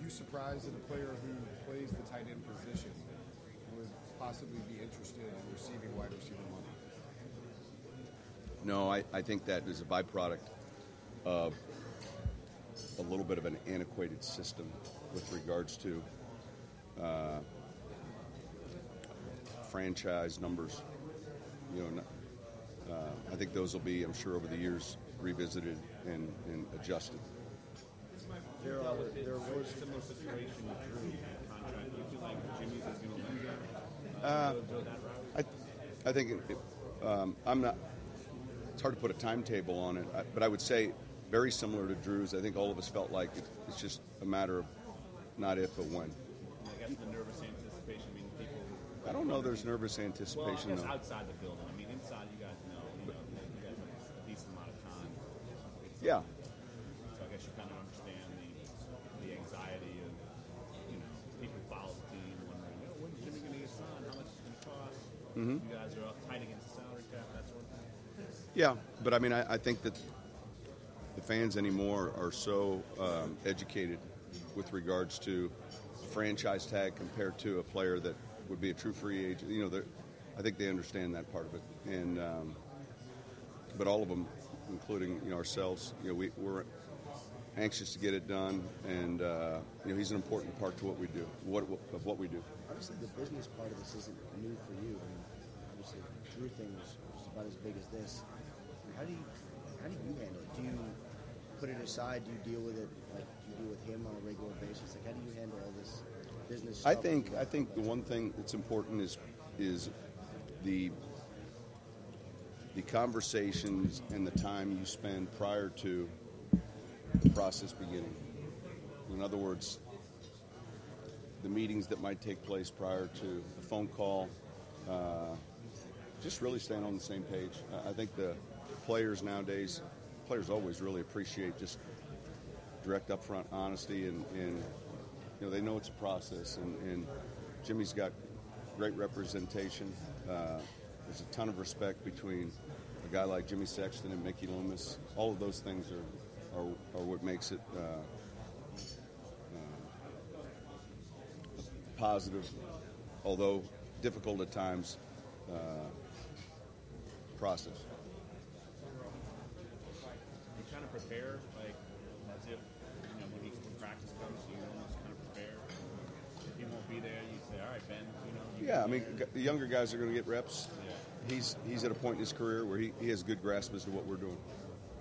you surprised that a player who plays the tight end position would possibly be interested in receiving wide receiver money? No, I think that is a byproduct of a little bit of an antiquated system with regards to franchise numbers. I think those will be, I'm sure, over the years revisited and adjusted. There was a similar situation with Drew contract. Do you feel like Jimmy's is going to go that route? I think I'm not. It's hard to put a timetable on it, but I would say very similar to Drew's. I think all of us felt like it's just a matter of not if but when. I guess the nervous anticipation. I mean, people. I don't know. There's nervous anticipation. Well, I guess outside the building. I mean, inside you guys know. You guys have a decent amount of time. Yeah. So I guess you kind of understand the anxiety of people who follow the team wondering, when's Jimmy going to get signed? How much is it going to cost? Mm-hmm. You guys are up tight against the salary cap, that sort of thing. Yeah, but I mean, I think that the fans anymore are so educated with regards to a franchise tag compared to a player that would be a true free agent. I think they understand that part of it, and but all of them, including ourselves, we're anxious to get it done, and he's an important part to what we do. What we do. Obviously, the business part of this isn't new for you. I mean, obviously, the Drew thing was about as big as this. How do you handle it? Do you put it aside? Do you deal with it like you do with him on a regular basis? Like, how do you handle all this business stuff? I think the one thing that's important is the conversations and the time you spend prior to the process beginning. In other words, the meetings that might take place prior to the phone call, just really staying on the same page. I think the players nowadays, always really appreciate just direct, upfront honesty, and they know it's a process. And Jimmy's got great representation. There's a ton of respect between a guy like Jimmy Sexton and Mickey Loomis. All of those things are what makes it positive, although difficult at times, process. You kind of prepare, like, as if, when practice comes, you almost kind of prepare. If he won't be there, you say, all right, Ben, Yeah, I mean, the younger guys are going to get reps. Yeah. He's at a point in his career where he has a good grasp as to what we're doing.